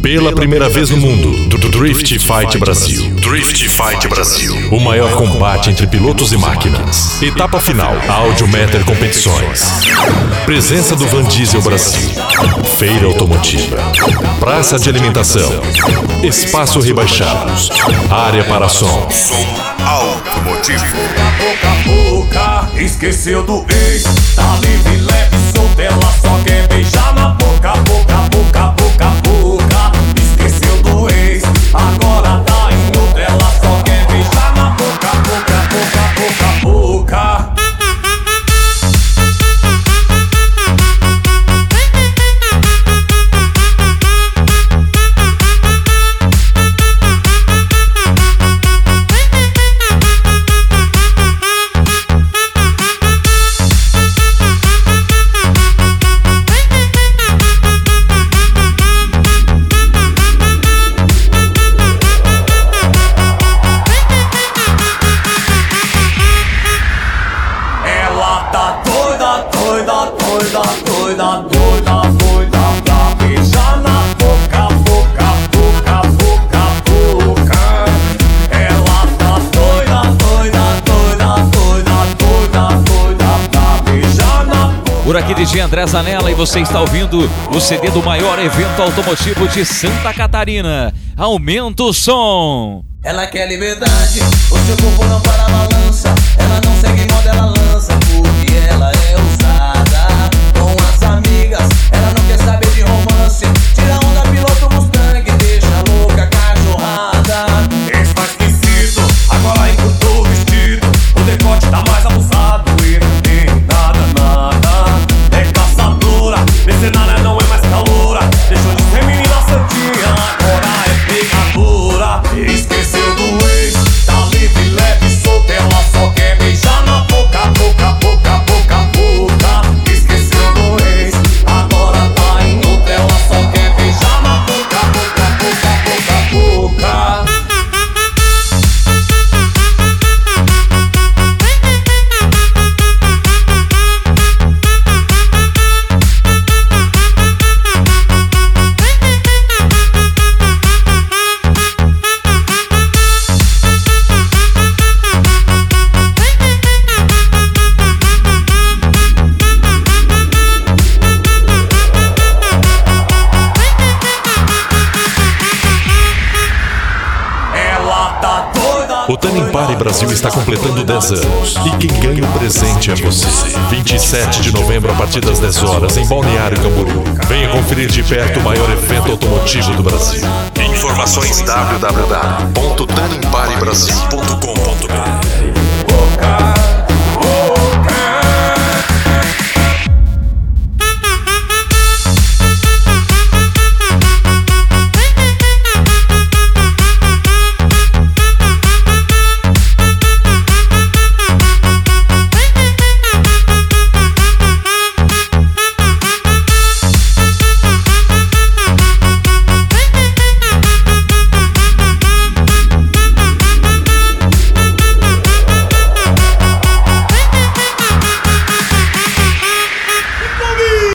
Pela primeira vez no mundo, do Drift Fight Brasil. Drift Fight Brasil. O maior combate entre pilotos e máquinas. Etapa final, Audiometer Competições. Presença do Van Diesel Brasil. Feira automotiva. Praça de alimentação. Espaço rebaixados. Área para som. Som automotivo. Boca, esqueceu do ex. Tá livre, leve, solta, ela só quer beijar na boca, boca, boca, boca, boca. Esqueceu do ex, agora tá em outra, ela só quer beijar na boca, boca, boca, boca, boca. Por aqui DJ André Zanella e você está ouvindo o CD do maior evento automotivo de Santa Catarina. Aumenta o som. Ela quer liberdade, o seu corpo não para a balança. Ela não segue moda, ela lança, porque ela é ousada. Com as amigas, ela não quer saber de romance. Tira onda, piloto Mustang, deixa louca cachorrada. Está esquecido, agora encurtou o vestido. O decote tá mais abusado e não tem nada, nada. É caçadora, mercenária não é mais caloura. Deixou de ser menina santinha, agora é pegadora. Esqueceu do ex, tá livre, leve, solta, ela só quer beijar na boca, boca, boca, boca, boca. Esqueceu do ex, agora tá em outra, ela só quer beijar na boca, boca, boca, boca, boca. O Tanimpare Brasil está completando 10 anos. E quem ganha o presente é você. 27 de novembro, a partir das 10 horas, em Balneário Camboriú. Venha conferir de perto o maior evento automotivo do Brasil. Informações www.tanimparebrasil.com.br